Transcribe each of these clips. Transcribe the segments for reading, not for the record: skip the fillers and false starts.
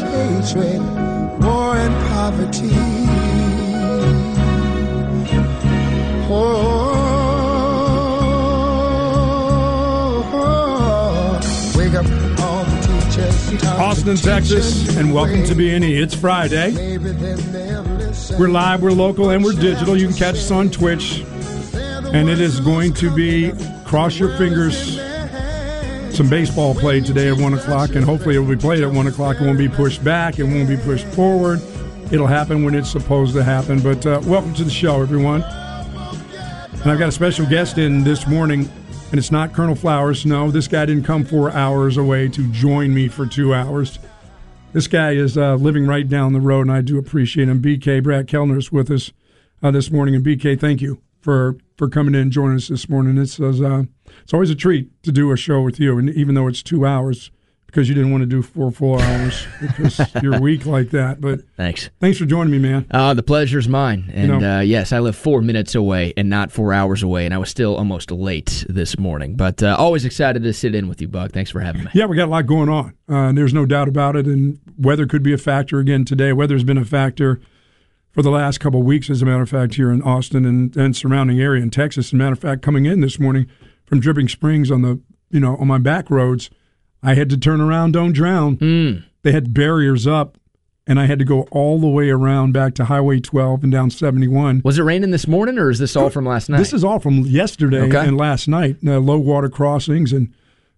hatred, war and poverty. Wake up all the teachers. Austin, Texas, and welcome to B&E. It's Friday. We're live, we're local, and we're digital. You can catch us on Twitch. And it is going to be, cross your fingers, some baseball played today at 1 o'clock, and hopefully it will be played at 1 o'clock. It won't be pushed back. It won't be pushed forward. It'll happen when it's supposed to happen. But welcome to the show, everyone. And I've got a special guest in this morning, and it's not Colonel Flowers. No, this guy didn't come 4 hours away to join me for 2 hours. This guy is living right down the road, and I do appreciate him. BK, Brad Kellner is with us this morning. And BK, thank you for coming in and joining us this morning. It's always a treat to do a show with you, and even though it's 2 hours, because you didn't want to do 4 hours because you're weak like that. But thanks for joining me, man. The pleasure's mine. And yes, I live 4 minutes away and not 4 hours away, and I was still almost late this morning. But always excited to sit in with you, Buck. Thanks for having me. Yeah, we got a lot going on. There's no doubt about it, and weather could be a factor again today. Weather's been a factor for the last couple of weeks, as a matter of fact, here in Austin and surrounding area in Texas. As a matter of fact, coming in this morning from Dripping Springs on my back roads, I had to turn around, don't drown. They had barriers up, and I had to go all the way around back to Highway 12 and down 71. Was it raining this morning, or is this all from last night? This is all from yesterday and last night. Low water crossings, and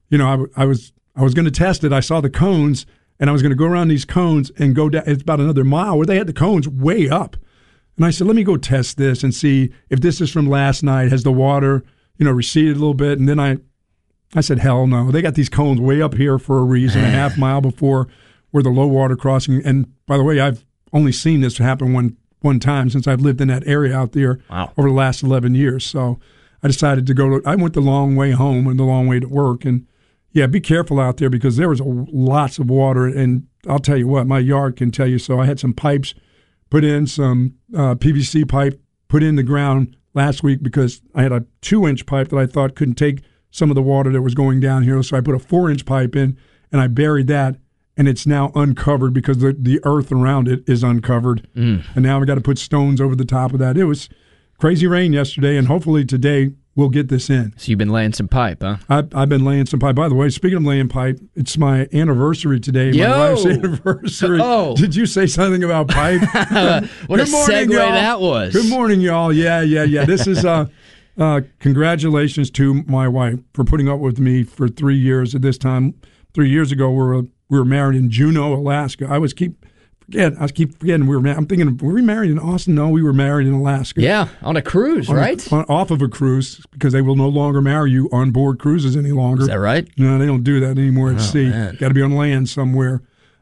I was going to test it. I saw the cones, and I was going to go around these cones and go down. It's about another mile where they had the cones way up. And I said, let me go test this and see if this is from last night. Has the water, receded a little bit? And then I said, hell no. They got these cones way up here for a reason, a half mile before where the low water crossing. And by the way, I've only seen this happen one time since I've lived in that area out there over the last 11 years. So I decided to I went the long way home and the long way to work. And yeah, be careful out there because there was lots of water. And I'll tell you what, my yard can tell you so. I had some pipes put in, some PVC pipe put in the ground last week because I had a 2-inch pipe that I thought couldn't take some of the water that was going down here. So I put a 4-inch pipe in, and I buried that, and it's now uncovered because the earth around it is uncovered. And now we got to put stones over the top of that. It was crazy rain yesterday, and hopefully today we'll get this in. So you've been laying some pipe, huh? I've been laying some pipe. By the way, speaking of laying pipe, it's my anniversary today. My wife's anniversary. Oh. Did you say something about pipe? What a segue that was. Good morning, y'all. Yeah. This is congratulations to my wife for putting up with me for 3 years at this time. 3 years ago, we were married in Juneau, Alaska. I keep forgetting I'm thinking, were we married in Austin? No, we were married in Alaska. Yeah, on a cruise, right? Off of a cruise, because they will no longer marry you on board cruises any longer. Is that right? No, they don't do that anymore at sea. Got to be on land somewhere.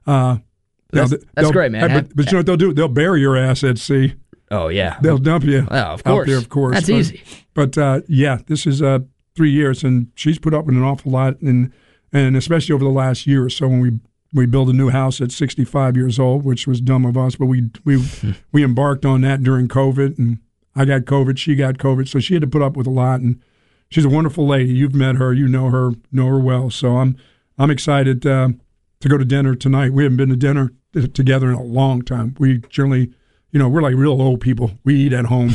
That's great, man. But you know what they'll do? They'll bury your ass at sea. Oh, yeah. They'll dump you of course. out there, of course. That's easy. But, this is 3 years, and she's put up with an awful lot, and especially over the last year or so when we built a new house at 65 years old, which was dumb of us, but we embarked on that during COVID, and I got COVID, she got COVID, so she had to put up with a lot, and she's a wonderful lady. You've met her, you know her well, so I'm excited to go to dinner tonight. We haven't been to dinner together in a long time. We generally, we're like real old people. We eat at home.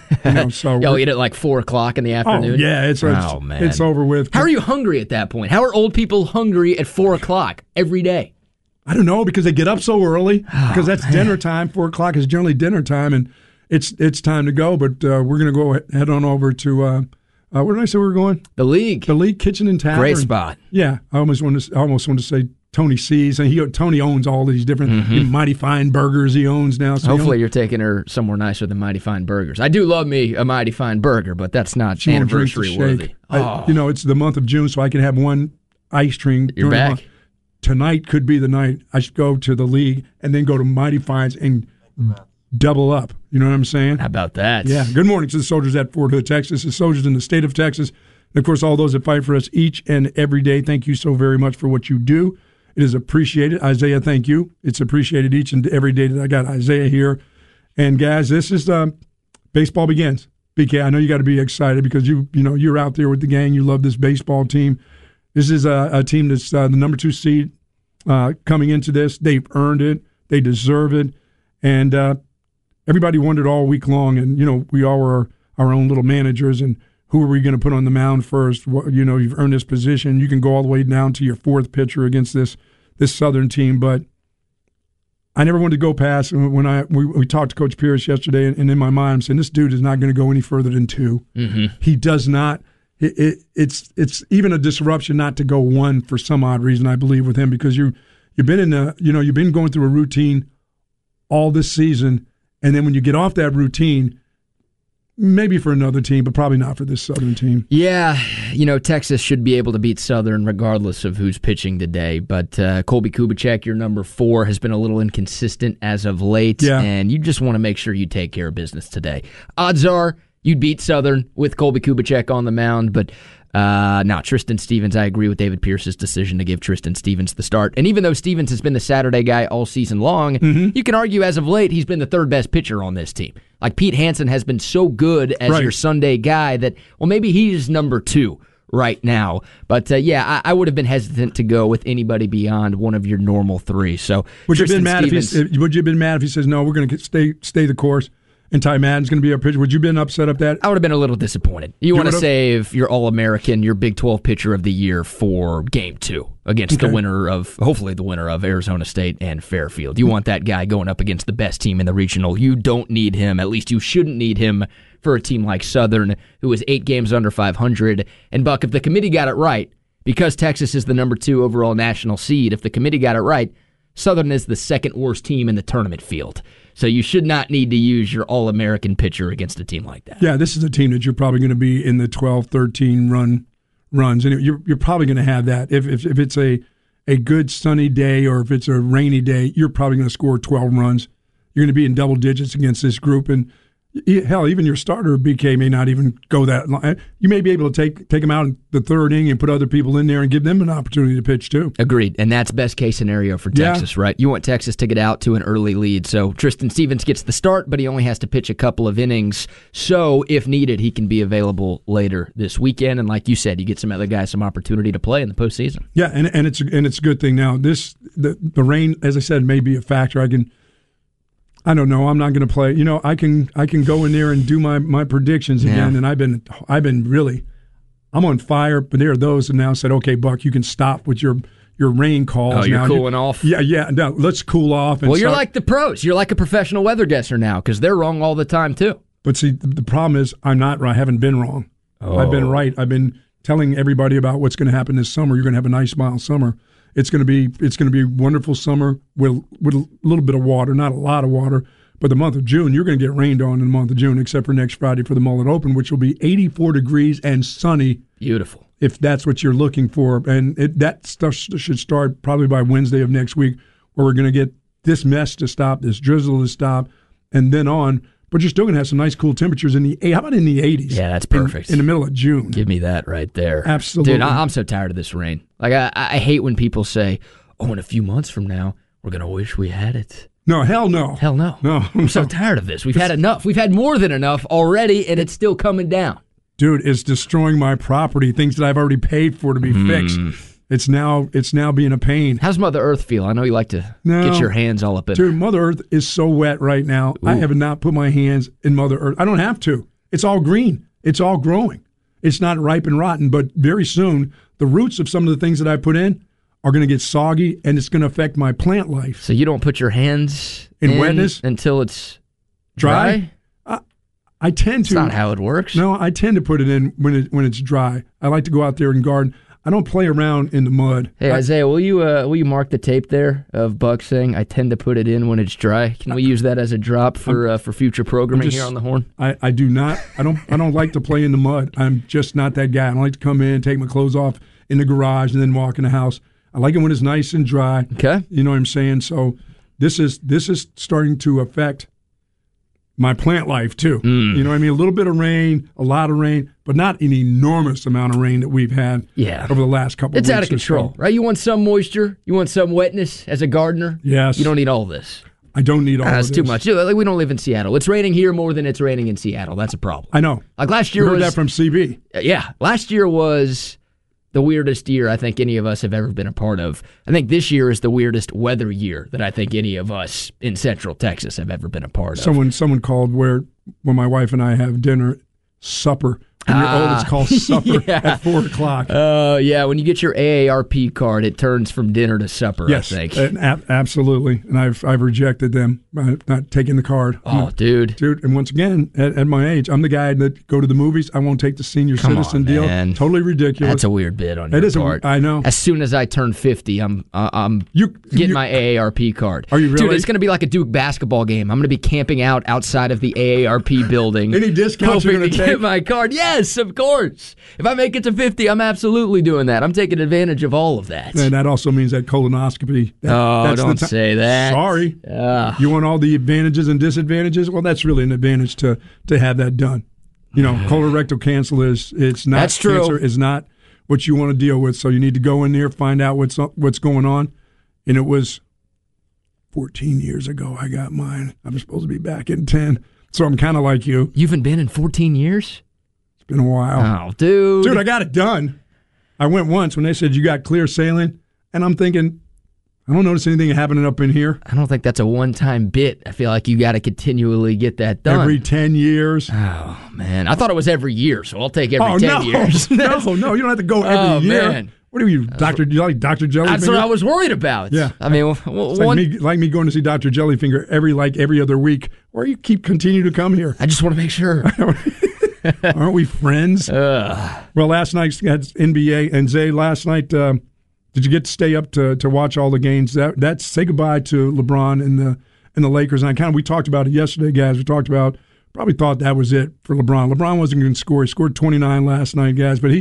So y'all eat at like 4 o'clock in the afternoon? Oh, yeah, it's over with. How are you hungry at that point? How are old people hungry at 4 o'clock every day? I don't know, because they get up so early, because that's dinner time. 4 o'clock is generally dinner time, and it's time to go. But we're going to head on over to where did I say we were going? The League. The League Kitchen and Tavern. Great spot. Yeah, I almost want to say Tony C's, and Tony owns all these different Mighty Fine Burgers he owns now. So hopefully you're taking her somewhere nicer than Mighty Fine Burgers. I do love me a Mighty Fine Burger, but that's not anniversary worthy. It's the month of June, so I can have one ice cream. You're back. Tonight could be the night I should go to the League and then go to Mighty Fines and double up. You know what I'm saying? How about that? Yeah. Good morning to the soldiers at Fort Hood, Texas, the soldiers in the state of Texas, and, of course, all those that fight for us each and every day. Thank you so very much for what you do. It is appreciated. Isaiah, thank you. It's appreciated each and every day that I got Isaiah here. And, guys, this is baseball begins. BK, I know you got to be excited because you're out there with the gang. You love this baseball team. This is a team that's the number 2 seed coming into this. They've earned it. They deserve it. And everybody wondered all week long, and, we all were our own little managers, and who are we going to put on the mound first? You've earned this position. You can go all the way down to your fourth pitcher against this Southern team, but I never wanted to go past. When we talked to Coach Pierce yesterday, and in my mind, I'm saying this dude is not going to go any further than 2. Mm-hmm. He does not. It's even a disruption not to go 1 for some odd reason, I believe, with him, because you've been you've been going through a routine all this season, and then when you get off that routine, maybe for another team, but probably not for this Southern team. Yeah, Texas should be able to beat Southern regardless of who's pitching today. But Colby Kubicek, your number 4, has been a little inconsistent as of late, and you just want to make sure you take care of business today. Odds are you'd beat Southern with Colby Kubicek on the mound, but now Tristan Stevens, I agree with David Pierce's decision to give Tristan Stevens the start. And even though Stevens has been the Saturday guy all season long, you can argue as of late he's been the third best pitcher on this team. Like Pete Hansen has been so good as your Sunday guy that, well, maybe he's number 2 right now. But I would have been hesitant to go with anybody beyond one of your normal 3. So would you have been mad if he says, no, we're going to stay the course, and Ty Madden's going to be our pitcher? Would you have been upset at that? I would have been a little disappointed. You want to save your All-American, your Big 12 pitcher of the year for Game 2 against hopefully the winner of Arizona State and Fairfield. You want that guy going up against the best team in the regional. You don't need him. At least you shouldn't need him for a team like Southern, who is 8 games under 500. And, Buck, if the committee got it right, because Texas is the number 2 overall national seed, if the committee got it right, Southern is the second worst team in the tournament field. So you should not need to use your All-American pitcher against a team like that. Yeah, this is a team that you're probably going to be in the 12, 13 runs, and you're probably going to have that. If it's a good sunny day or if it's a rainy day, you're probably going to score 12 runs. You're going to be in double digits against this group, and hell, even your starter, BK, may not even go that long. You may be able to take him out in the third inning and put other people in there and give them an opportunity to pitch too. Agreed, and that's best case scenario for Texas, right? You want Texas to get out to an early lead. So Tristan Stevens gets the start, but he only has to pitch a couple of innings. So if needed, he can be available later this weekend. And like you said, you get some other guys some opportunity to play in the postseason. Yeah, and it's a good thing now. The rain, as I said, may be a factor. I don't know. I'm not going to play. I can go in there and do my predictions again. And I've been really, I'm on fire. But there are those that now said, okay, Buck, you can stop with your rain calls. Oh, you're now. Cooling off. Yeah. Now let's cool off. And you're like the pros. You're like a professional weather guesser now because they're wrong all the time too. But see, the problem is I'm not. I haven't been wrong. Oh. I've been right. I've been telling everybody about what's going to happen this summer. You're going to have a nice, mild summer. It's going to be a wonderful summer with a little bit of water, not a lot of water. But the month of June, you're going to get rained on in the month of June, except for next Friday for the Mullet Open, which will be 84 degrees and sunny. Beautiful. If that's what you're looking for. And that stuff should start probably by Wednesday of next week, where we're going to get this mess to stop, this drizzle to stop, and then on. But you're still going to have some nice cool temperatures in the how about in the 80s? Yeah, that's perfect. In the middle of June. Give me that right there. Absolutely. Dude, I'm so tired of this rain. Like, I hate when people say, oh, in a few months from now, we're going to wish we had it. No, hell no. Hell no. No. I'm so tired of this. We've had enough. We've had more than enough already, and it's still coming down. Dude, it's destroying my property, things that I've already paid for to be fixed. It's now being a pain. How's Mother Earth feel? I know you like to get your hands all up in it. Dude, Mother Earth is so wet right now. Ooh. I have not put my hands in Mother Earth. I don't have to. It's all green. It's all growing. It's not ripe and rotten, but very soon the roots of some of the things that I put in are going to get soggy, and it's going to affect my plant life. So you don't put your hands in wetness until it's dry? I tend to. That's not how it works. No, I tend to put it in when it's dry. I like to go out there and garden. I don't play around in the mud. Hey, Isaiah, will you mark the tape there of Buck saying, I tend to put it in when it's dry? Can we use that as a drop for future programming here on the Horn? I do not. I don't like to play in the mud. I'm just not that guy. I don't like to come in, take my clothes off in the garage, and then walk in the house. I like it when it's nice and dry. Okay. You know what I'm saying? So this is starting to affect my plant life too. You know what I mean? A little bit of rain, a lot of rain, but not an enormous amount of rain that we've had over the last couple of weeks. It's out of control, right? You want some moisture. You want some wetness as a gardener. Yes. You don't need all this. I don't need all of this. That's too much. Like, we don't live in Seattle. It's raining here more than it's raining in Seattle. That's a problem. I know. Like last year heard that from CB. Yeah. Last year was the weirdest year I think any of us have ever been a part of. I think this year is the weirdest weather year that I think any of us in Central Texas have ever been a part of. Someone called when my wife and I have dinner, supper. And your oldest calls supper at 4 o'clock. Oh, yeah. When you get your AARP card, it turns from dinner to supper, yes, I think. Absolutely. And I've rejected them by not taking the card. Oh, dude. And once again, at my age, I'm the guy that go to the movies. I won't take the senior citizen deal. Man. Totally ridiculous. That's a weird bit on your part. I know. As soon as I turn 50, I'm getting my AARP card. Are you really? Dude, it's going to be like a Duke basketball game. I'm going to be camping out outside of the AARP building. Any discounts you're going to take? Get my card. Yes, of course. If I make it to 50, I'm absolutely doing that. I'm taking advantage of all of that. And that also means that colonoscopy. Don't say that. Sorry. You want all the advantages and disadvantages? Well, that's really an advantage to have that done. Colorectal cancer cancer is not what you want to deal with. So you need to go in there, find out what's going on. And it was 14 years ago I got mine. I'm supposed to be back in 10. So I'm kind of like you. You haven't been in 14 years? Been a while. Oh, dude. I got it done. I went once when they said you got clear sailing, and I'm thinking, I don't notice anything happening up in here. I don't think that's a one-time bit. I feel like you got to continually get that done. Every 10 years. Oh, man. I thought it was every year, so I'll take every 10 years. No, you don't have to go every year. Man. What are you, Dr. Jellyfinger? That's what I was worried about. Yeah. I mean, like me going to see Dr. Jellyfinger every other week, or you continue to come here. I just want to make sure. Aren't we friends? Well, last night had NBA, and Zay, last night, did you get to stay up to watch all the games? That's say goodbye to LeBron and the Lakers. And we talked about it yesterday, guys. We talked about probably thought that was it for LeBron. LeBron wasn't going to score. He scored 29 last night, guys, but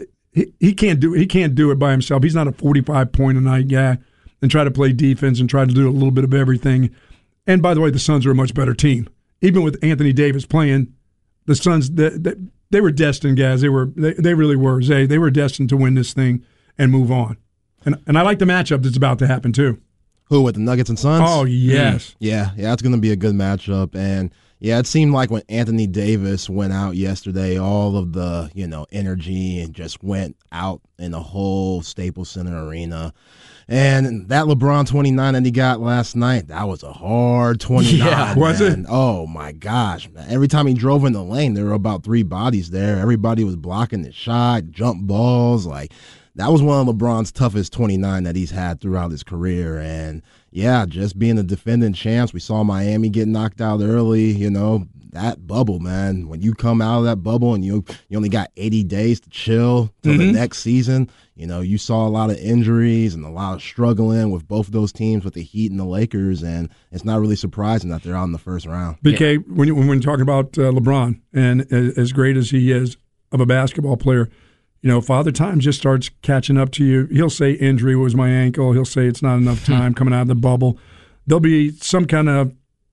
he can't do it by himself. He's not a 45-point-a-night guy and try to play defense and try to do a little bit of everything. And by the way, the Suns are a much better team, even with Anthony Davis playing. The Suns, they were destined, guys. They really were. They were destined to win this thing and move on. And I like the matchup that's about to happen too. Who, with the Nuggets and Suns? Oh, yes. Yeah, it's going to be a good matchup. And yeah, it seemed like when Anthony Davis went out yesterday, all of the energy and just went out in the whole Staples Center arena. And that LeBron 29 that he got last night, that was a hard 29. Yeah, was it? Oh, my gosh, man. Every time he drove in the lane, there were about 3 bodies there. Everybody was blocking the shot, jump balls. That was one of LeBron's toughest 29 that he's had throughout his career. And, yeah, just being the defending champs, we saw Miami get knocked out early, that bubble, man. When you come out of that bubble and you only got 80 days to chill till the next season, you saw a lot of injuries and a lot of struggling with both of those teams, with the Heat and the Lakers, and it's not really surprising that they're out in the first round. BK, when we're talking about LeBron, and as great as he is of a basketball player, Father Time just starts catching up to you. He'll say injury was my ankle. He'll say it's not enough time coming out of the bubble. There'll be some kind of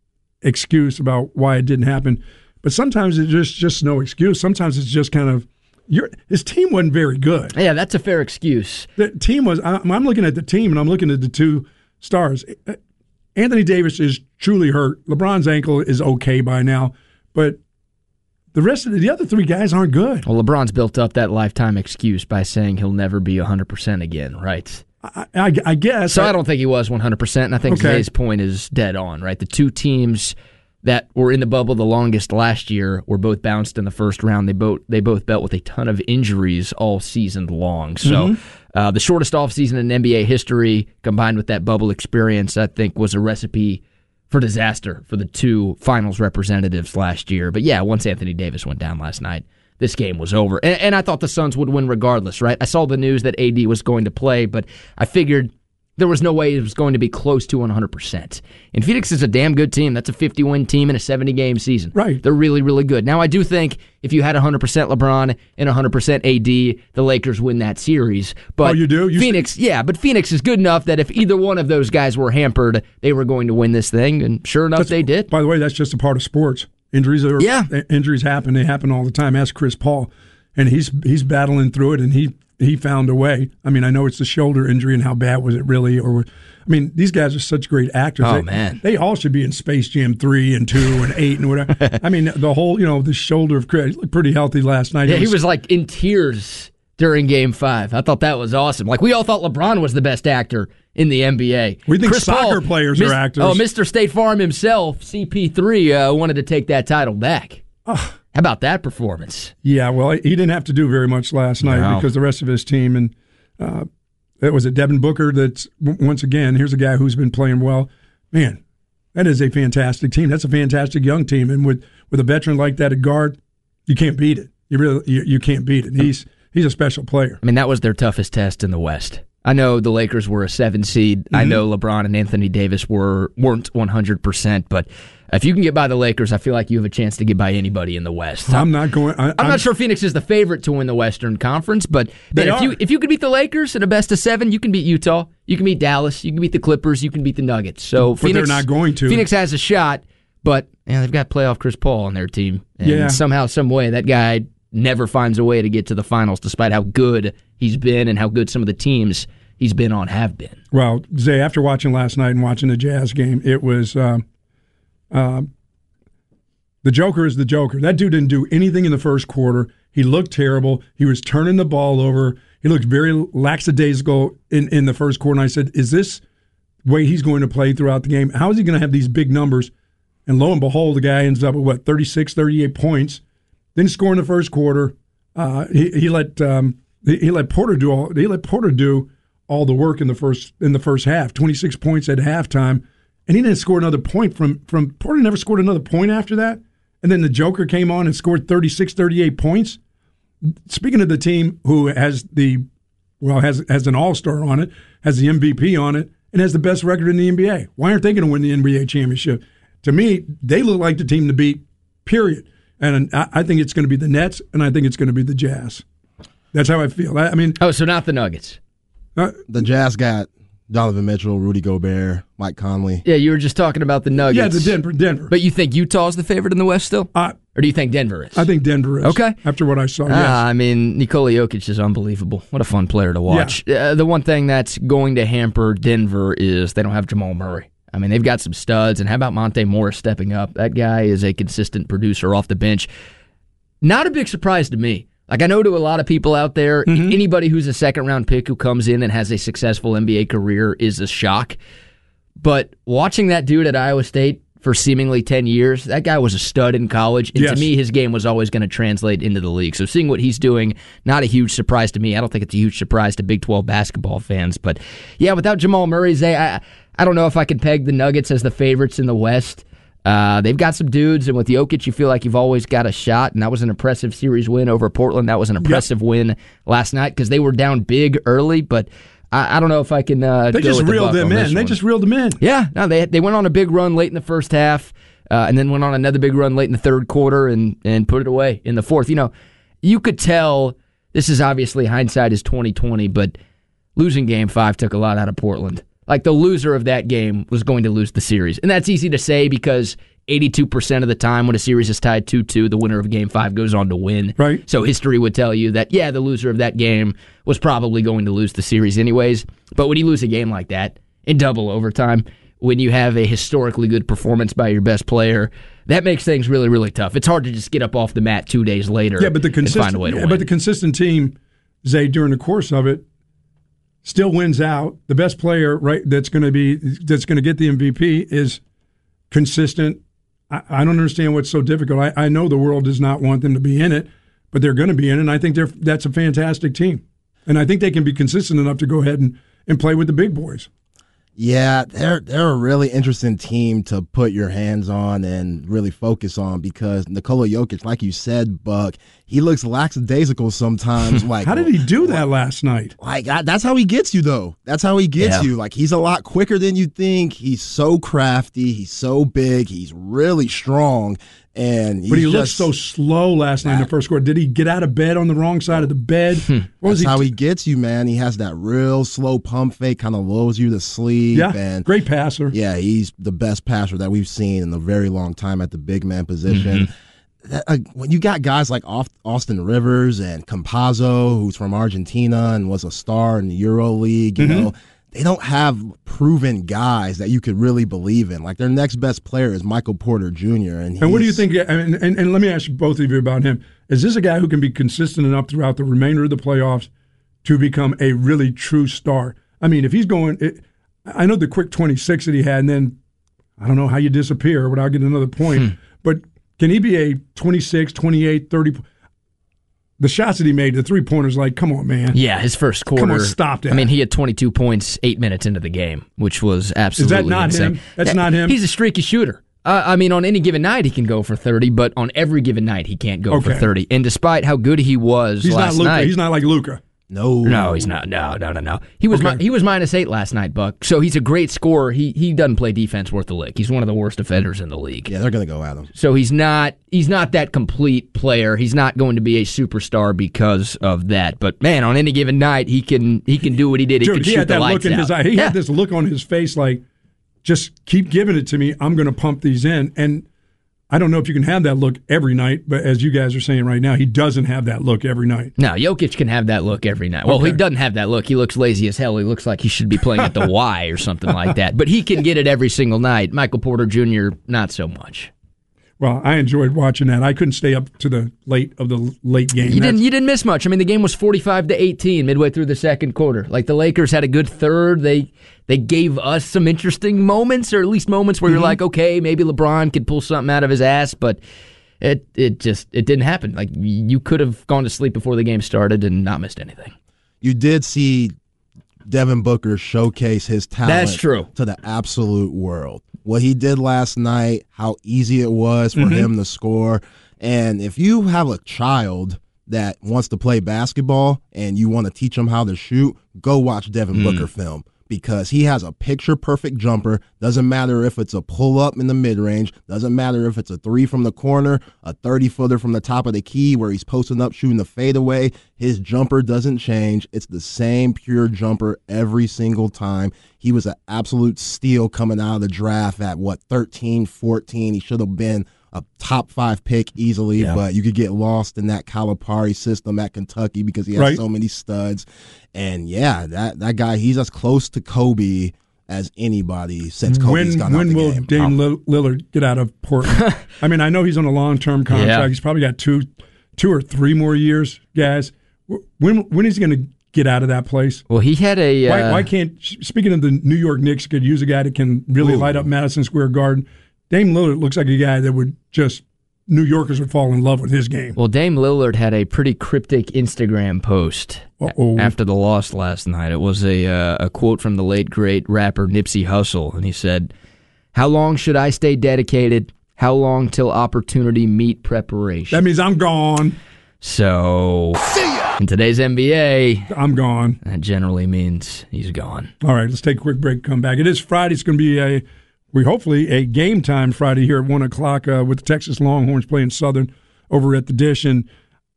excuse about why it didn't happen, but sometimes it's just no excuse. Sometimes it's just kind of his team wasn't very good. Yeah, that's a fair excuse. The team was. I'm looking at the team and I'm looking at the 2 stars. Anthony Davis is truly hurt. LeBron's ankle is okay by now, but the rest of the other 3 guys aren't good. Well, LeBron's built up that lifetime excuse by saying he'll never be 100% again, right? I guess. So I don't think he was 100%, and I think Zay's point is dead on, right? The 2 teams that were in the bubble the longest last year were both bounced in the first round. They both dealt with a ton of injuries all season long. So the shortest offseason in NBA history, combined with that bubble experience, I think was a recipe for disaster for the 2 finals representatives last year. But yeah, once Anthony Davis went down last night, this game was over. And I thought the Suns would win regardless, right? I saw the news that AD was going to play, but I figured there was no way it was going to be close to 100%. And Phoenix is a damn good team. That's a 50-win team in a 70-game season. Right. They're really, really good. Now, I do think if you had 100% LeBron and 100% AD, the Lakers win that series. But you do? But Phoenix is good enough that if either one of those guys were hampered, they were going to win this thing, and sure enough, they did. By the way, that's just a part of sports. Injuries happen. They happen all the time. Ask Chris Paul, and he's battling through it, and he found a way. I mean, I know it's the shoulder injury, and how bad was it really? These guys are such great actors. Man. They all should be in Space Jam 3 and 2 and 8 and whatever. I mean, the whole, the shoulder of Chris looked pretty healthy last night. Yeah, he was like in tears during Game 5. I thought that was awesome. Like, we all thought LeBron was the best actor in the NBA. We think Chris soccer Paul, players are actors. Oh, Mr. State Farm himself, CP3, wanted to take that title back. How about that performance? Yeah, well, he didn't have to do very much last night because the rest of his team, and it was Devin Booker that's, once again, here's a guy who's been playing well. Man, that is a fantastic team. That's a fantastic young team. And with a veteran like that at guard, you can't beat it. You can't beat it. He's a special player. I mean, that was their toughest test in the West. I know the Lakers were a 7 seed. Mm-hmm. I know LeBron and Anthony Davis weren't 100%, but if you can get by the Lakers, I feel like you have a chance to get by anybody in the West. I'm not going. I'm not sure Phoenix is the favorite to win the Western Conference, but if you could beat the Lakers in a best of 7, you can beat Utah, you can beat Dallas, you can beat the Clippers, you can beat the Nuggets. So but they're not going to. Phoenix has a shot, but they've got playoff Chris Paul on their team, and somehow, some way, that guy never finds a way to get to the finals, despite how good he's been and how good some of the teams he's been on have been. Well, Zay, after watching last night and watching the Jazz game, it was the Joker is the Joker. That dude didn't do anything in the first quarter. He looked terrible. He was turning the ball over. He looked very lackadaisical in the first quarter. And I said, is this the way he's going to play throughout the game? How is he going to have these big numbers? And lo and behold, the guy ends up with, 36, 38 points. Didn't score in the first quarter. He let Porter do all the work in the first half. 26 points at halftime, and he didn't score another point from Porter. Never scored another point after that. And then the Joker came on and scored 36, 38 points. Speaking of the team who has has an all-star on it, has the MVP on it, and has the best record in the NBA. Why aren't they going to win the NBA championship? To me, they look like the team to beat. Period. And I think it's going to be the Nets, and I think it's going to be the Jazz. That's how I feel. So not the Nuggets. The Jazz got Donovan Mitchell, Rudy Gobert, Mike Conley. Yeah, you were just talking about the Nuggets. Yeah, the Denver. But you think Utah's the favorite in the West still? Or do you think Denver is? I think Denver is. Okay. After what I saw, yes. I mean, Nikola Jokic is unbelievable. What a fun player to watch. Yeah. The one thing that's going to hamper Denver is they don't have Jamal Murray. I mean, they've got some studs, and how about Monte Morris stepping up? That guy is a consistent producer off the bench. Not a big surprise to me. Like, I know to a lot of people out there, anybody who's a second-round pick who comes in and has a successful NBA career is a shock. But watching that dude at Iowa State for seemingly 10 years, that guy was a stud in college, and to me, his game was always going to translate into the league. So seeing what he's doing, not a huge surprise to me. I don't think it's a huge surprise to Big 12 basketball fans. But, yeah, without Jamal Murray, Zay, I don't know if I can peg the Nuggets as the favorites in the West. They've got some dudes, and with Jokic, you feel like you've always got a shot, and that was an impressive series win over Portland. That was an impressive win last night because they were down big early, but I don't know if I can They just reeled them in. They just reeled them in. Yeah, no, they went on a big run late in the first half, and then went on another big run late in the third quarter and put it away in the fourth. You know, you could tell, this is obviously hindsight is 20/20, but losing Game 5 took a lot out of Portland. Like, the loser of that game was going to lose the series. And that's easy to say because 82% of the time when a series is tied 2-2, the winner of Game 5 goes on to win. Right. So history would tell you that, the loser of that game was probably going to lose the series anyways. But when you lose a game like that in double overtime, when you have a historically good performance by your best player, that makes things really, really tough. It's hard to just get up off the mat 2 days later and find a way to win. But the consistent team, Zay, during the course of it, still wins out. The best player, right, that's going to get the MVP is consistent. I don't understand what's so difficult. I know the world does not want them to be in it, but they're going to be in it, and I think that's a fantastic team. And I think they can be consistent enough to go ahead and play with the big boys. Yeah, they're a really interesting team to put your hands on and really focus on because Nikola Jokic, like you said, Buck, he looks lackadaisical sometimes. Like, how did he do that last night? Like, that's how he gets you, though. That's how he gets you. Like, he's a lot quicker than you think. He's so crafty. He's so big. He's really strong. But he looked so slow last night in the first quarter. Did he get out of bed on the wrong side of the bed? That's how he gets you, man. He has that real slow pump fake, kind of lulls you to sleep. Yeah, and great passer. Yeah, he's the best passer that we've seen in a very long time at the big man position. When you got guys like Austin Rivers and Campazzo, who's from Argentina and was a star in the Euro League, you know, they don't have proven guys that you could really believe in. Like their next best player is Michael Porter Jr. And what do you think? And let me ask both of you about him. Is this a guy who can be consistent enough throughout the remainder of the playoffs to become a really true star? I mean, if he's going, I know the quick 26 that he had, and then I don't know how you disappear without getting another point. But can he be a 26, 28, 30? The shots that he made, the three-pointers, like, come on, man. Yeah, his first quarter. Come on, stop that. I mean, he had 22 points 8 minutes into the game, which was absolutely insane. Is that not him? That's not him? He's a streaky shooter. I mean, on any given night he can go for 30, but on every given night he can't go for 30. And despite how good he was last night. He's not like Luka. No, he's not. No. He was -8 last night, Buck. So he's a great scorer. He doesn't play defense worth a lick. He's one of the worst defenders in the league. Yeah, they're going to go at him. So he's not that complete player. He's not going to be a superstar because of that. But man, on any given night, he can do what he did. He can shoot the lights out. He had that look in his eye. He had this look on his face, like, just keep giving it to me. I'm going to pump these in. And I don't know if you can have that look every night, but as you guys are saying right now, he doesn't have that look every night. No, Jokic can have that look every night. Well, he doesn't have that look. He looks lazy as hell. He looks like he should be playing at the Y or something like that. But he can get it every single night. Michael Porter Jr., not so much. Well, I enjoyed watching that. I couldn't stay up to the late game. You didn't miss much. I mean, the game was 45-18 midway through the second quarter. Like, the Lakers had a good third. They gave us some interesting moments, or at least moments where you're like, okay, maybe LeBron could pull something out of his ass, but it didn't happen. Like, you could have gone to sleep before the game started and not missed anything. You did see Devin Booker showcase his talent. That's true. To the absolute world. What he did last night, how easy it was for him to score. And if you have a child that wants to play basketball and you want to teach them how to shoot, go watch Devin Booker film, because he has a picture-perfect jumper. Doesn't matter if it's a pull-up in the mid-range. Doesn't matter if it's a three from the corner, a 30-footer from the top of the key where he's posting up shooting the fadeaway. His jumper doesn't change. It's the same pure jumper every single time. He was an absolute steal coming out of the draft at, 13, 14. He should have been a top 5 pick easily, but you could get lost in that Calipari system at Kentucky because he has so many studs. And that guy, he's as close to Kobe as anybody since Kobe's gone out the game. When will Dame Lillard get out of Portland? I mean, I know he's on a long-term contract. Yeah. He's probably got two or three more years, guys. When is he going to get out of that place? Well, he had a... Why can't... Speaking of the New York Knicks, could use a guy that can really light up Madison Square Garden. Dame Lillard looks like a guy that would just... New Yorkers would fall in love with his game. Well, Dame Lillard had a pretty cryptic Instagram post after the loss last night. It was a quote from the late, great rapper Nipsey Hussle, and he said, "How long should I stay dedicated? How long till opportunity meet preparation?" That means I'm gone. So, in today's NBA, I'm gone. That generally means he's gone. All right, let's take a quick break, come back. It is Friday. It's going to be hopefully a game time Friday here at 1 o'clock with the Texas Longhorns playing Southern over at the Dish. And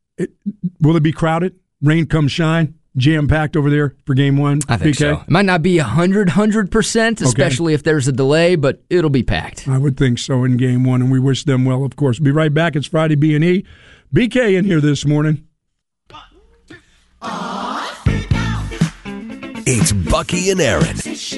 will it be crowded? Rain come shine? Jam-packed over there for game one? I think so. It might not be 100%, especially if there's a delay, but it'll be packed. I would think so in game one, and we wish them well, of course. We'll be right back. It's Friday B&E. BK in here this morning. It's Bucky and Aaron.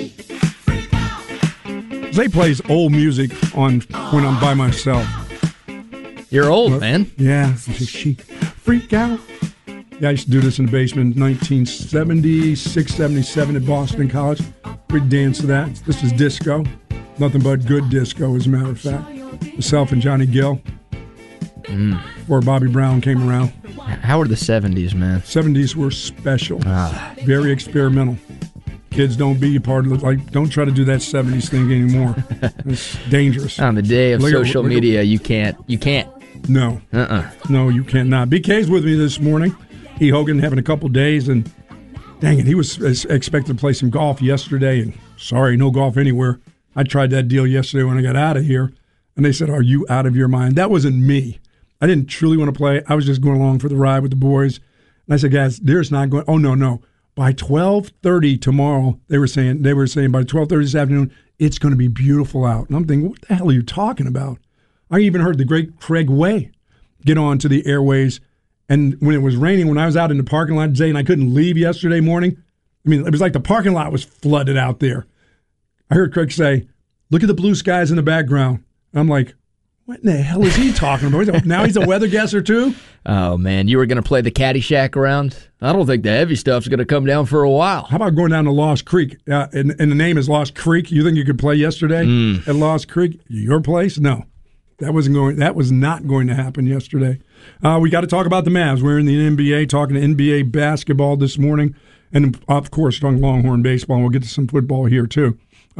Zay plays old music on when I'm by myself. You're old, man. Yeah. She freak out. Yeah, I used to do this in the basement in 1976, 77 at Boston College. We'd dance to that. This is disco. Nothing but good disco, as a matter of fact. Myself and Johnny Gill. Before Bobby Brown came around. How were the 70s, man? 70s were special. Very experimental. Kids, don't be a part of it. Don't try to do that 70s thing anymore. It's dangerous. On the day of social media, you can't. No. No, you cannot. BK's with me this morning. E. Hogan having a couple days, and dang it, he was expected to play some golf yesterday, and sorry, no golf anywhere. I tried that deal yesterday when I got out of here, and they said, "Are you out of your mind?" That wasn't me. I didn't truly want to play. I was just going along for the ride with the boys. And I said, guys, there's not going. Oh, no. By 12:30 tomorrow, they were saying by 12:30 this afternoon, it's going to be beautiful out. And I'm thinking, what the hell are you talking about? I even heard the great Craig Way get on to the airways. And when it was raining, when I was out in the parking lot today and I couldn't leave yesterday morning, I mean, it was like the parking lot was flooded out there. I heard Craig say, "Look at the blue skies in the background." I'm like, what in the hell is he talking about? Now he's a weather guesser too? Oh, man. You were going to play the Caddyshack around? I don't think the heavy stuff's going to come down for a while. How about going down to Lost Creek? And the name is Lost Creek. You think you could play yesterday at Lost Creek? Your place? No. That was not going to happen yesterday. We got to talk about the Mavs. We're in the NBA, talking to NBA basketball this morning. And, of course, talking Longhorn baseball. And we'll get to some football here, too.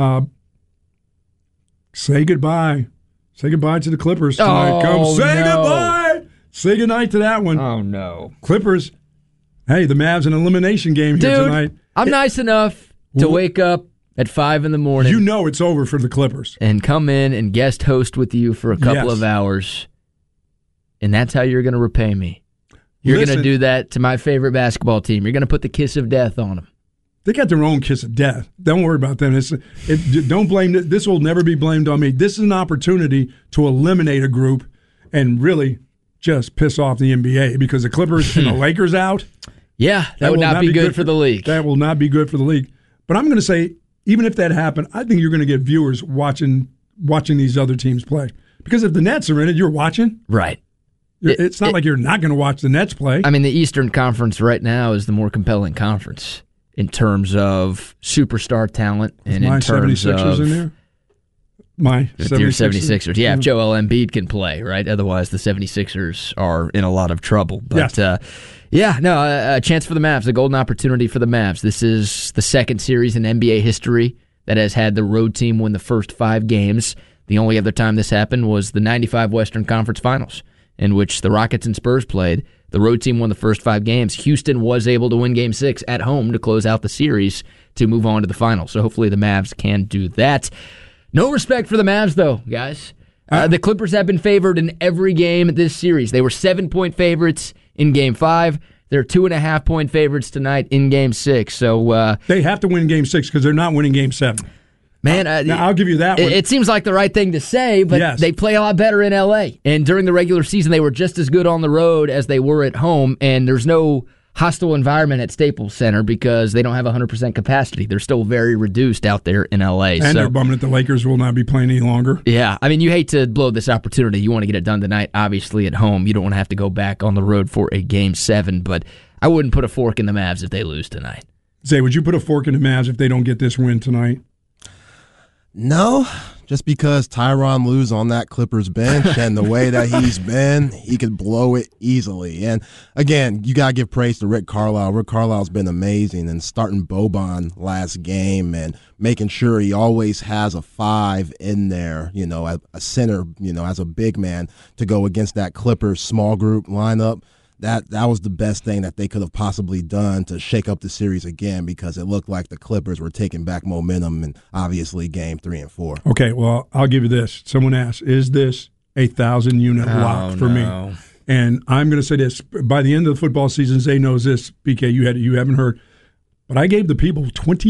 Say goodbye. Say goodbye to the Clippers tonight. Goodbye. Say goodnight to that one. Oh, no. Clippers. Hey, the Mavs an elimination game here tonight. I'm nice enough to wake up at 5 in the morning. You know it's over for the Clippers. And come in and guest host with you for a couple of hours. And that's how you're going to repay me. You're going to do that to my favorite basketball team. You're going to put the kiss of death on them. They got their own kiss of death. Don't worry about them. Don't blame it. This will never be blamed on me. This is an opportunity to eliminate a group and really just piss off the NBA because the Clippers and the Lakers out. Yeah, that would not be good for the league. That will not be good for the league. But I'm going to say, even if that happened, I think you're going to get viewers watching these other teams play. Because if the Nets are in it, you're watching. Right. It's not like you're not going to watch the Nets play. I mean, the Eastern Conference right now is the more compelling conference in terms of superstar talent and in terms 76ers of in there. My 76ers. Yeah, if Joel Embiid can play, right? Otherwise, the 76ers are in a lot of trouble. But, a chance for the Mavs, a golden opportunity for the Mavs. This is the second series in NBA history that has had the road team win the first 5 games. The only other time this happened was the 95 Western Conference Finals, in which the Rockets and Spurs played. The road team won the first 5 games. Houston was able to win Game 6 at home to close out the series to move on to the finals. So hopefully the Mavs can do that. No respect for the Mavs, though, guys. The Clippers have been favored in every game this series. They were 7-point favorites in Game 5. They're 2.5-point favorites tonight in Game 6. So they have to win Game 6 because they're not winning Game 7. Man, now I'll give you that one. It seems like the right thing to say, but they play a lot better in L.A. And during the regular season, they were just as good on the road as they were at home, and there's no hostile environment at Staples Center because they don't have 100% capacity. They're still very reduced out there in L.A. And they're bumming that the Lakers will not be playing any longer. Yeah, I mean, you hate to blow this opportunity. You want to get it done tonight, obviously, at home. You don't want to have to go back on the road for a Game 7, but I wouldn't put a fork in the Mavs if they lose tonight. Zay, would you put a fork in the Mavs if they don't get this win tonight? No, just because Tyronn Lue's on that Clippers bench and the way that he's been, he could blow it easily. And again, you got to give praise to Rick Carlisle. Rick Carlisle's been amazing, and starting Boban last game and making sure he always has a 5 in there, a center, as a big man to go against that Clippers small group lineup. That was the best thing that they could have possibly done to shake up the series again, because it looked like the Clippers were taking back momentum in obviously Game 3 and 4. Okay, well, I'll give you this. Someone asked, is this a 1,000-unit lock for me? And I'm going to say this. By the end of the football season, Zay knows this. BK, you haven't heard. But I gave the people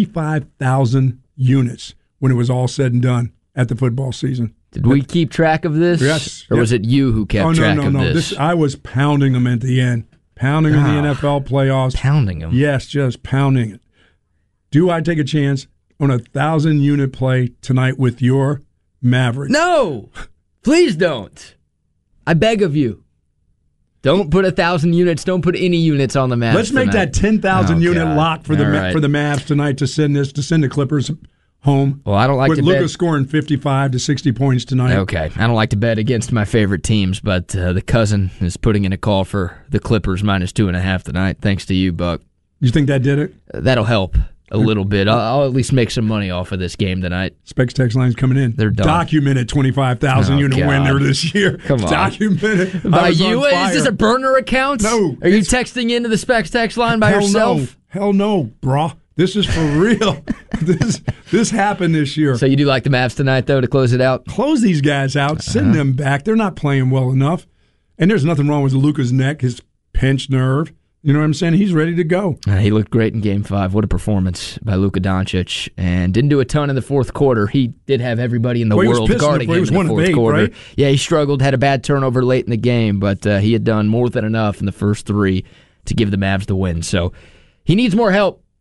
25,000 units when it was all said and done at the football season. Did we keep track of this? Yes. Or was it you who kept track of this? I was pounding them at the end. Pounding in the NFL playoffs. Pounding them? Yes, just pounding it. Do I take a chance on a 1,000-unit play tonight with your Mavericks? No! Please don't. I beg of you. Don't put 1,000 units. Don't put any units on the Mavs. Let's make that 10,000-unit lock for the Mavs tonight to send the Clippers home. Well, I don't like with to Luka bet. Scoring 55 to 60 points tonight. Okay, I don't like to bet against my favorite teams, but the cousin is putting in a call for the Clippers -2.5 tonight. Thanks to you, Buck. You think that did it? That'll help a little bit. I'll at least make some money off of this game tonight. Specs text line's coming in. They're done. Documented 25,000 unit winner this year. Come on. Documented. By you? Is this a burner account? No. Are you texting into the Specs text line by yourself? Hell no, brah. This is for real. This happened this year. So you do like the Mavs tonight, though, to close it out? Close these guys out. Send them back. They're not playing well enough. And there's nothing wrong with Luka's neck, his pinched nerve. You know what I'm saying? He's ready to go. He looked great in Game 5. What a performance by Luka Doncic. And didn't do a ton in the fourth quarter. He did have everybody in the world guarding him in the fourth quarter. Right? Yeah, he struggled, had a bad turnover late in the game, but he had done more than enough in the first 3 to give the Mavs the win. So he needs more help.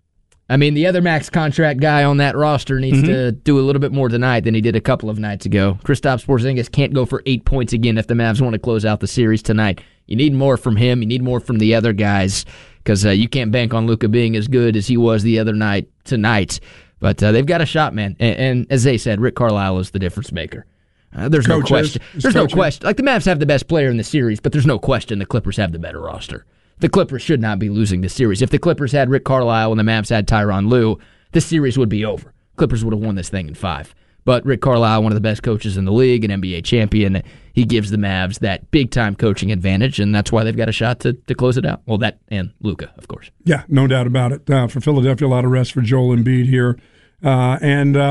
I mean, the other max contract guy on that roster needs to do a little bit more tonight than he did a couple of nights ago. Kristaps Porzingis can't go for 8 points again if the Mavs want to close out the series tonight. You need more from him. You need more from the other guys because you can't bank on Luka being as good as he was the other night tonight. But they've got a shot, man. And as they said, Rick Carlisle is the difference maker. There's no question. There's no question. Like, the Mavs have the best player in the series, but there's no question the Clippers have the better roster. The Clippers should not be losing the series. If the Clippers had Rick Carlisle and the Mavs had Tyronn Lue, this series would be over. Clippers would have won this thing in 5. But Rick Carlisle, one of the best coaches in the league, an NBA champion, he gives the Mavs that big-time coaching advantage, and that's why they've got a shot to close it out. Well, that and Luka, of course. Yeah, no doubt about it. For Philadelphia, a lot of rest for Joel Embiid here. I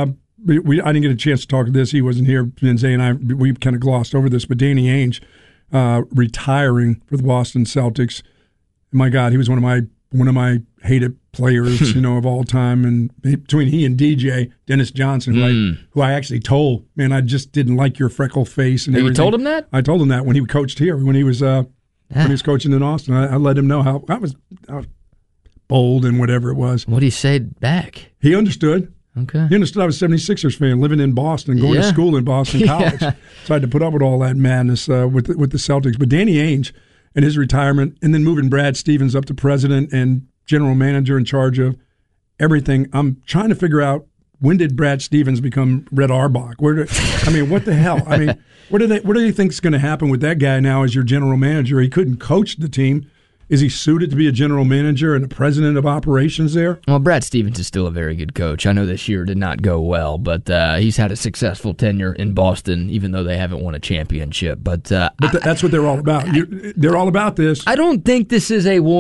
didn't get a chance to talk to this. He wasn't here. Zay and I, we kind of glossed over this, but Danny Ainge retiring for the Boston Celtics. My God, he was one of my hated players, of all time. And between he and DJ, Dennis Johnson, who I actually told, man, I just didn't like your freckle face and everything. You told him that? I told him that when he coached here, when he was coaching in Austin. I let him know how I was bold and whatever it was. What did he say back? He understood. Okay. He understood I was a 76ers fan, living in Boston, going to school in Boston College. So I had to put up with all that madness with the Celtics. But Danny Ainge and his retirement, and then moving Brad Stevens up to president and general manager in charge of everything. I'm trying to figure out, when did Brad Stevens become Red Auerbach? What the hell? I mean, what do they think is going to happen with that guy now as your general manager? He couldn't coach the team. Is he suited to be a general manager and a president of operations there? Well, Brad Stevens is still a very good coach. I know this year did not go well, but he's had a successful tenure in Boston, even though they haven't won a championship. But that's what they're all about. They're all about this. I don't think this is a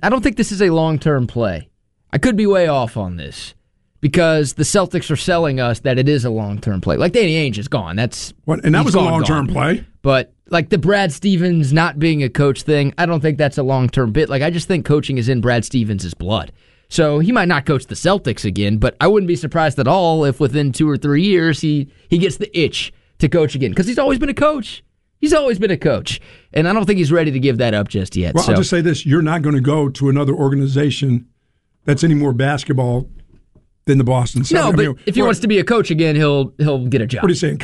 long-term play. I could be way off on this because the Celtics are selling us that it is a long-term play. Like, Danny Ainge is gone. That was a long-term play. But like the Brad Stevens not being a coach thing, I don't think that's a long-term bit. Like, I just think coaching is in Brad Stevens' blood. So he might not coach the Celtics again, but I wouldn't be surprised at all if within 2 or 3 years he gets the itch to coach again, because he's always been a coach. He's always been a coach, and I don't think he's ready to give that up just yet. Well, I'll just say this. You're not going to go to another organization that's any more basketball than the Boston Celtics. No, but if he wants to be a coach again, he'll get a job. What are you saying?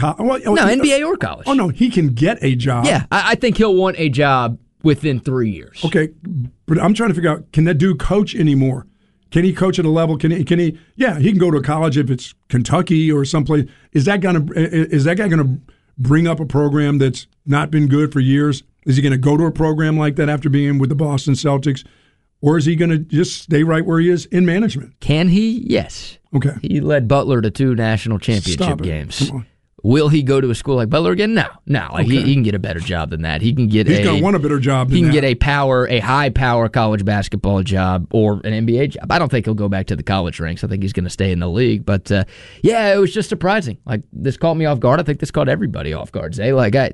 NBA or college. Oh, no, he can get a job. Yeah, I think he'll want a job within 3 years. Okay, but I'm trying to figure out, can that dude coach anymore? Can he coach at a level? Can he? Yeah, he can go to a college if it's Kentucky or someplace. Is that guy gonna bring up a program that's not been good for years? Is he going to go to a program like that after being with the Boston Celtics? Or is he going to just stay right where he is in management? Can he? Yes. Okay. He led Butler to 2 national championship games. Come on. Will he go to a school like Butler again? No. Like, he can get a better job than that. He's going to want a better job than that. He can get a high-power college basketball job or an NBA job. I don't think he'll go back to the college ranks. I think he's going to stay in the league. But, it was just surprising. Like, this caught me off guard. I think this caught everybody off guard, Zay. Like, I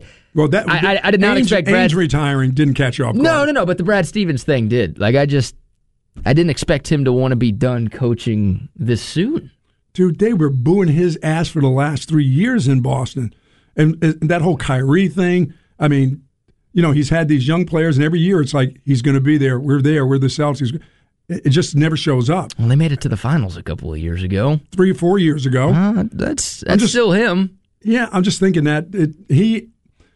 did not expect Brad retiring didn't catch you off guard. No, but the Brad Stevens thing did. Like, I didn't expect him to want to be done coaching this soon. Dude, they were booing his ass for the last 3 years in Boston. And that whole Kyrie thing, I mean, he's had these young players, and every year it's like, he's going to be there. We're the Celtics. It just never shows up. Well, they made it to the finals a couple of years ago. 3 or 4 years ago. That's still him. Yeah, I'm just thinking that he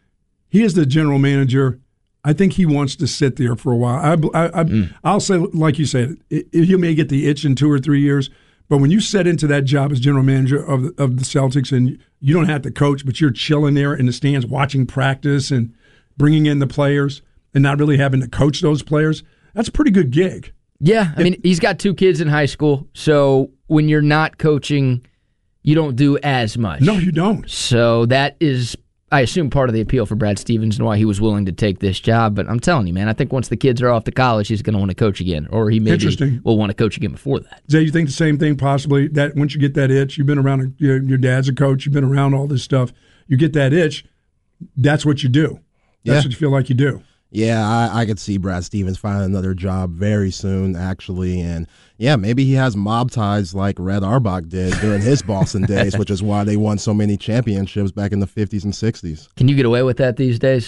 is the general manager. I think he wants to sit there for a while. I'll say, like you said, he may get the itch in 2 or 3 years. But when you set into that job as general manager of the Celtics, and you don't have to coach, but you're chilling there in the stands watching practice and bringing in the players and not really having to coach those players, that's a pretty good gig. Yeah, I mean, he's got 2 kids in high school, so when you're not coaching, you don't do as much. No, you don't. So that is, I assume, part of the appeal for Brad Stevens and why he was willing to take this job. But I'm telling you, man, I think once the kids are off to college, he's going to want to coach again. Or he maybe will want to coach again before that. Zay, you think the same thing possibly? That once you get that itch, you've been around, your dad's a coach, you've been around all this stuff, you get that itch, that's what you do. That's what you feel like you do. Yeah, I could see Brad Stevens finding another job very soon, actually. And, yeah, maybe he has mob ties like Red Auerbach did during his Boston days, which is why they won so many championships back in the 50s and 60s. Can you get away with that these days?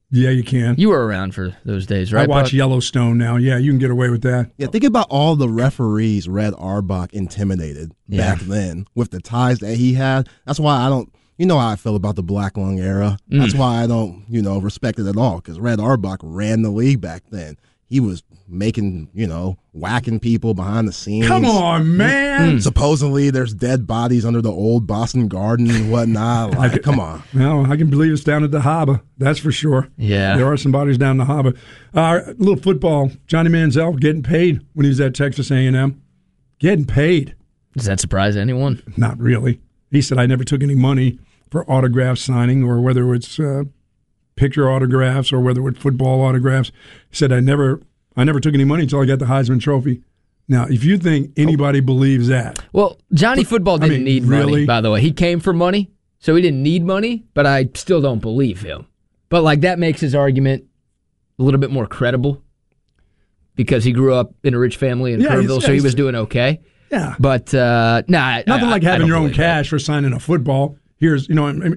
Yeah, you can. You were around for those days, right? I watch Yellowstone now. Yeah, you can get away with that. Yeah, think about all the referees Red Auerbach intimidated back then with the ties that he had. That's why I don't, you know how I feel about the Black Lung era. That's why I don't, respect it at all, because Red Auerbach ran the league back then. He was making, whacking people behind the scenes. Come on, man. Supposedly there's dead bodies under the old Boston Garden and whatnot. Come on. Well, I can believe it's down at the Harbor. That's for sure. Yeah. There are some bodies down the Harbor. A little football. Johnny Manziel getting paid when he was at Texas A&M. Getting paid. Does that surprise anyone? Not really. He said, I never took any money for autograph signing, or whether it's picture autographs or whether it's football autographs. He said, I never took any money until I got the Heisman Trophy. Now, if you think anybody believes that. Well, Johnny Football didn't need money, by the way. He came for money, so he didn't need money, but I still don't believe him. But, that makes his argument a little bit more credible because he grew up in a rich family in Kerrville, so he was doing okay. Yeah. But, nothing like having your own cash for signing a football. Here's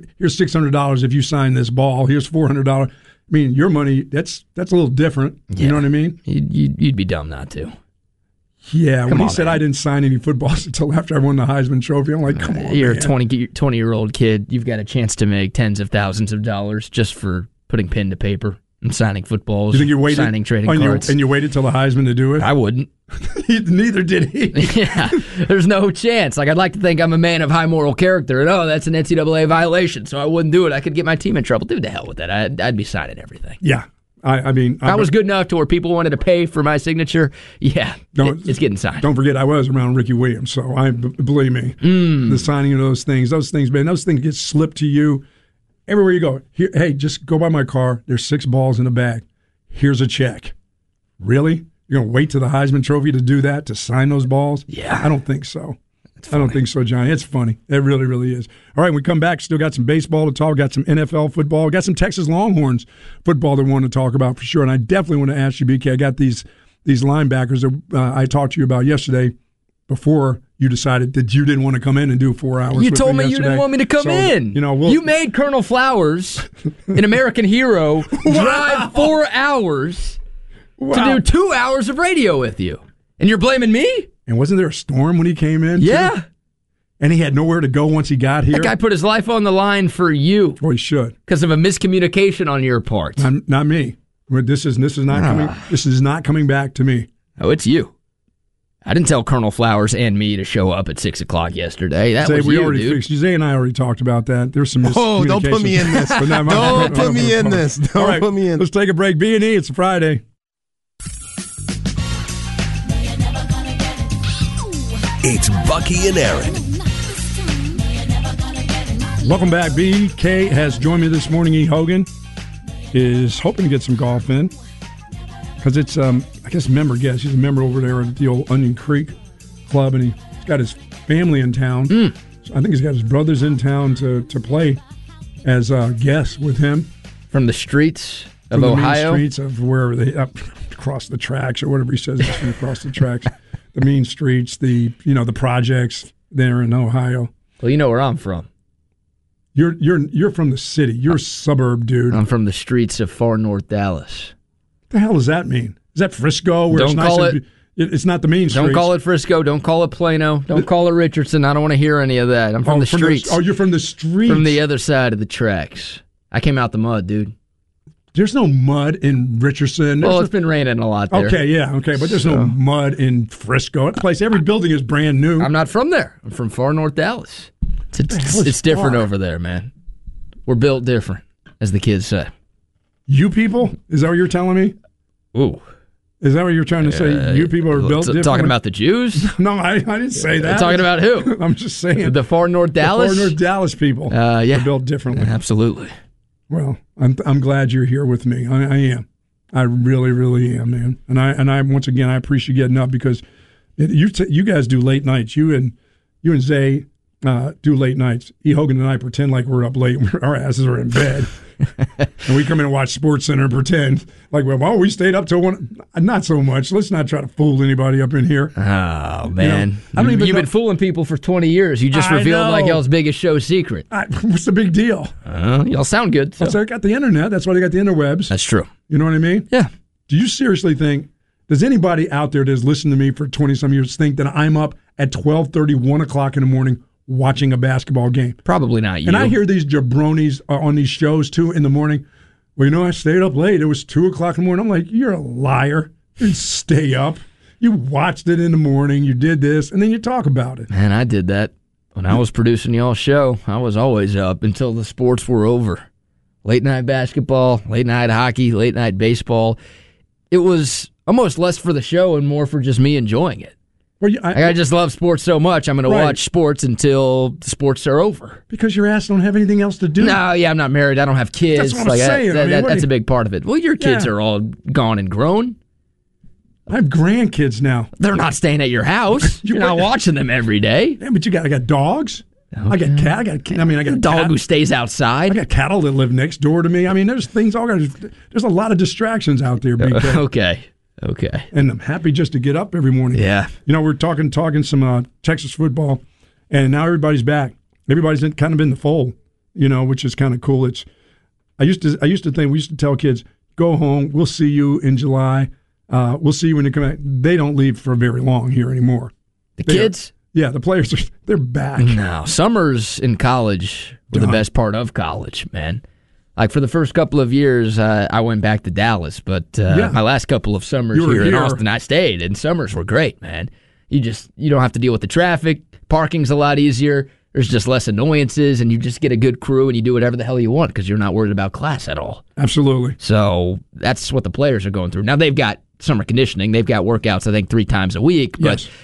$600 if you sign this ball. Here's $400. I mean, your money, that's a little different. You know what I mean? You'd be dumb not to. Yeah, when he said I didn't sign any footballs until after I won the Heisman Trophy, I'm like, come on, You're man. a 20-year-old kid. You've got a chance to make tens of thousands of dollars just for putting pen to paper and signing footballs, you think you waited, signing trading cards. And you waited till the Heisman to do it? I wouldn't. Neither did he. Yeah, there's no chance. I'd like to think I'm a man of high moral character, and that's an NCAA violation, so I wouldn't do it. I could get my team in trouble. Dude, the hell with that. I'd be signing everything. Yeah. I mean, I was good enough to where people wanted to pay for my signature. Yeah, it's getting signed. Don't forget, I was around Ricky Williams, so believe me, the signing of those things, man, those things get slipped to you everywhere you go. Here, hey, just go by my car. There's 6 balls in a bag. Here's a check. Really? You're going to wait to the Heisman Trophy to do that, to sign those balls? Yeah. I don't think so. I don't think so, Johnny. It's funny. It really, really is. All right, when we come back, still got some baseball to talk, got some NFL football, got some Texas Longhorns football that we want to talk about for sure. And I definitely want to ask you, BK, I got these linebackers that I talked to you about yesterday before you decided that you didn't want to come in and do 4 hours. You told me you didn't want me to come in. You made Colonel Flowers, an American hero, drive 4 hours to do 2 hours of radio with you. And you're blaming me? And wasn't there a storm when he came in? Yeah. Too? And he had nowhere to go once he got here? That guy put his life on the line for you. Well, he should. Because of a miscommunication on your part. Not me. This is not coming. This is not coming back to me. Oh, it's you. I didn't tell Colonel Flowers and me to show up at 6 o'clock yesterday. That was you, dude. Fixed. Zay and I already talked about that. There's some miscommunication. Don't put me in this. Don't put me in this. Don't put me in. Let's take a break. B&E, it's Friday. It's Bucky and Aaron. Welcome back. BK has joined me this morning. E. Hogan is hoping to get some golf in because it's, I guess, member guest. He's a member over there at the old Onion Creek Club, and he's got his family in town. So I think he's got his brothers in town to play as guests with him. From the streets of From Ohio? The main streets of wherever they across the tracks or whatever he says. It's from across the tracks. The mean streets, the projects there in Ohio. Well, you know where I'm from. You're from the city. You're a suburb, dude. I'm from the streets of far north Dallas. What the hell does that mean? Is that Frisco? Where Don't call it. It's not the mean streets. Don't call it Frisco. Don't call it Plano. Don't call it Richardson. I don't want to hear any of that. I'm from the streets. You're from the streets. From the other side of the tracks. I came out the mud, dude. There's no mud in Richardson. It's been raining a lot there. Okay, but there's no mud in Frisco. That place, every building is brand new. I'm not from there. I'm from far north Dallas. It's different over there, man. We're built different, as the kids say. You people? Is that what you're telling me? Ooh. Is that what you're trying to say? You people are built different? Talking about the Jews? No, I didn't say that. Talking about who? I'm just saying. The far north Dallas? The far north Dallas people are built differently. Absolutely. Well, I'm glad you're here with me. I am. I really, really am, man. And I once again I appreciate you getting up because you guys do late nights. You and Zay do late nights. E. Hogan and I pretend like we're up late. Our asses are in bed. And we come in and watch SportsCenter and pretend like, well, we stayed up till 1. Not so much. Let's not try to fool anybody up in here. Oh, man. You've been fooling people for 20 years. You just revealed like y'all's biggest show secret. What's the big deal? Y'all sound good. So. They got the internet. That's why they got the interwebs. That's true. You know what I mean? Yeah. Do you seriously think, does anybody out there that's listened to me for 20-some years think that I'm up at 12:30, 1 o'clock in the morning watching a basketball game? Probably not you. And I hear these jabronis on these shows, too, in the morning. Well, I stayed up late. It was 2 o'clock in the morning. I'm like, you're a liar. You didn't stay up. You watched it in the morning. You did this, and then you talk about it. Man, I did that. When I was producing y'all's show, I was always up until the sports were over. Late night basketball, late night hockey, late night baseball. It was almost less for the show and more for just me enjoying it. Well, I just love sports so much, I'm going to watch sports until the sports are over. Because your ass don't have anything else to do. No, yeah, I'm not married. I don't have kids. That's what I'm saying. That's a big part of it. Well, your kids are all gone and grown. I have grandkids now. They're not staying at your house. You're not watching them every day. Yeah, but I got dogs. Okay. I got cat. I got a dog who stays outside. I got cattle that live next door to me. I mean, there's things there's a lot of distractions out there, BK. Okay. And I'm happy just to get up every morning. Yeah. We're talking some Texas football, and now everybody's back. Everybody's kind of in the fold, which is kind of cool. I used to think, we used to tell kids, go home. We'll see you in July. We'll see you when you come back. They don't leave for very long here anymore. The kids? The players, they're back. No, summers in college were the best part of college, man. Like, for the first couple of years, I went back to Dallas, but my last couple of summers here in Austin, I stayed, and summers were great, man. You don't have to deal with the traffic. Parking's a lot easier. There's just less annoyances, and you just get a good crew, and you do whatever the hell you want because you're not worried about class at all. Absolutely. So that's what the players are going through. Now, they've got summer conditioning. They've got workouts, I think, 3 times a week, but... Yes.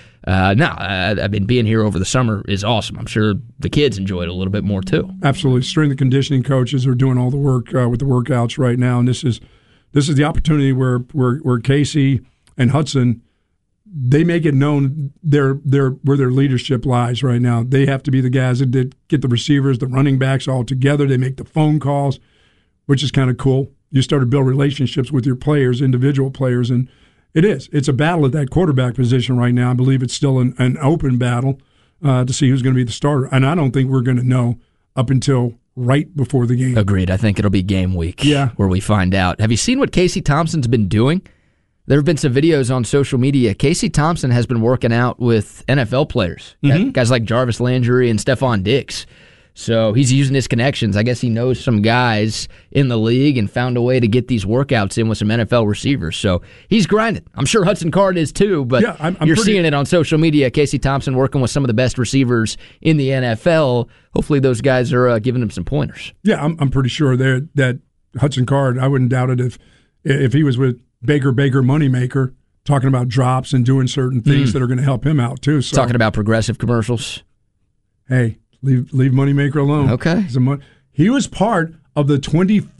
I mean, being here over the summer is awesome. I'm sure the kids enjoy it a little bit more, too. Absolutely. Strength and conditioning coaches are doing all the work with the workouts right now, and this is the opportunity where Casey and Hudson, they make it known where their leadership lies right now. They have to be the guys that get the receivers, the running backs all together. They make the phone calls, which is kind of cool. You start to build relationships with your players, individual players, and it's a battle at that quarterback position right now. I believe it's still an open battle to see who's going to be the starter. And I don't think we're going to know up until right before the game. Agreed. I think it'll be game week where we find out. Have you seen what Casey Thompson's been doing? There have been some videos on social media. Casey Thompson has been working out with NFL players, guys like Jarvis Landry and Stephon Diggs. So he's using his connections. I guess he knows some guys in the league and found a way to get these workouts in with some NFL receivers. So he's grinding. I'm sure Hudson Card is too, but you're seeing it on social media. Casey Thompson working with some of the best receivers in the NFL. Hopefully those guys are giving him some pointers. Yeah, I'm pretty sure that Hudson Card, I wouldn't doubt it if he was with Baker Moneymaker talking about drops and doing certain things that are going to help him out too. So, talking about progressive commercials. Hey, leave Moneymaker alone. Okay. He was part of the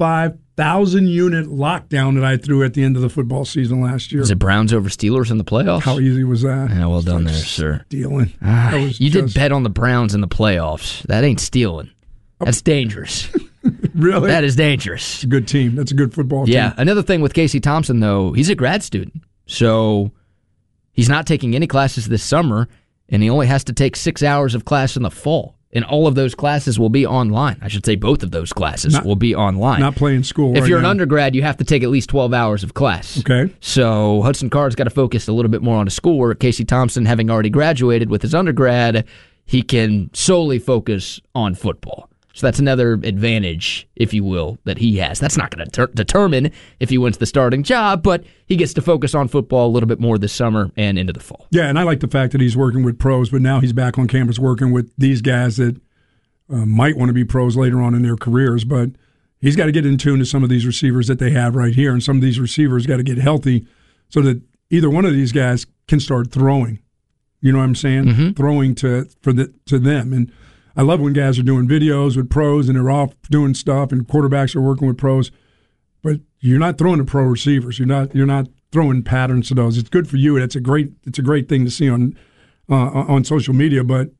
25,000 unit lockdown that I threw at the end of the football season last year. Was it Browns over Steelers in the playoffs? How easy was that? Yeah, well done there, sir. Stealing. You did bet on the Browns in the playoffs. That ain't stealing. That's dangerous. Really? That is dangerous. It's a good team. That's a good football team. Yeah. Another thing with Casey Thompson, though, he's a grad student. So he's not taking any classes this summer, and he only has to take 6 hours of class in the fall. And all of those classes will be online. I should say both of those classes will be online. Not playing school If you're an now. Undergrad, you have to take at least 12 hours of class. Okay. So Hudson Card's got to focus a little bit more on his schoolwork. Casey Thompson, having already graduated with his undergrad, he can solely focus on football. So that's another advantage, if you will, that he has. That's not going to determine if he wins the starting job, but he gets to focus on football a little bit more this summer and into the fall. Yeah, and I like the fact that he's working with pros, but now he's back on campus working with these guys that might want to be pros later on in their careers. But he's got to get in tune to some of these receivers that they have right here, and some of these receivers got to get healthy so that either one of these guys can start throwing. You know what I'm saying? Mm-hmm. Throwing to them. And I love when guys are doing videos with pros and they're off doing stuff and quarterbacks are working with pros, but you're not throwing to pro receivers. You're not throwing patterns to those. It's good for you. It's a great thing to see on social media. But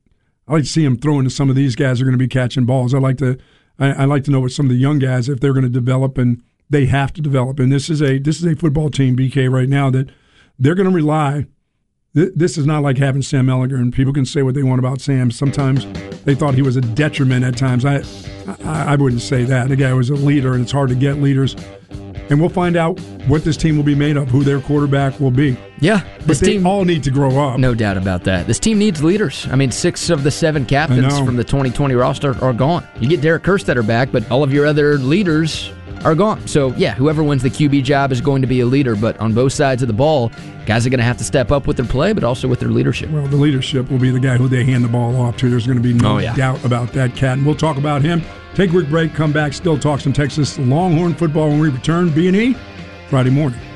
I like to see him throwing to some of these guys who are going to be catching balls. I like to know what some of the young guys, if they're going to develop, and they have to develop. And this is a football team, BK, right now, that they're going to rely. This is not like having Sam Ehlinger, and people can say what they want about Sam. Sometimes they thought he was a detriment at times. I wouldn't say that. The guy was a leader, and it's hard to get leaders. And we'll find out what this team will be made of, who their quarterback will be. Yeah. But they all need to grow up. No doubt about that. This team needs leaders. I mean, 6 of the 7 captains from the 2020 roster are gone. You get Derek Kerstetter back, but all of your other leaders are gone. So, yeah, whoever wins the QB job is going to be a leader. But on both sides of the ball, guys are going to have to step up with their play, but also with their leadership. Well, the leadership will be the guy who they hand the ball off to. There's going to be no doubt about that, Cat. And we'll talk about him. Take a quick break, come back, still talk some Texas Longhorn football when we return. B&E, Friday morning.